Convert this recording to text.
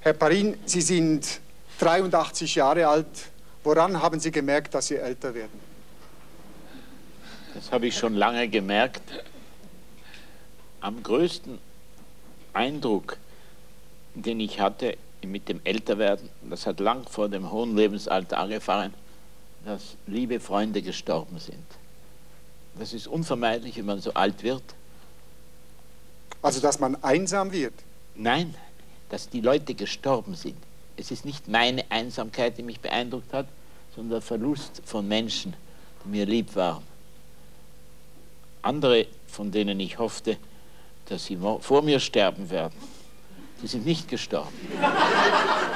Herr Parin, Sie sind 83 Jahre alt. Woran haben Sie gemerkt, dass Sie älter werden? Das habe ich schon lange gemerkt. Am größten Eindruck, den ich hatte mit dem Älterwerden, das hat lang vor dem hohen Lebensalter angefangen, dass liebe Freunde gestorben sind. Das ist unvermeidlich, wenn man so alt wird. Also, dass man einsam wird? Nein, dass die Leute gestorben sind. Es ist nicht meine Einsamkeit, die mich beeindruckt hat, sondern der Verlust von Menschen, die mir lieb waren. Andere, von denen ich hoffte, dass sie vor mir sterben werden, die sind nicht gestorben.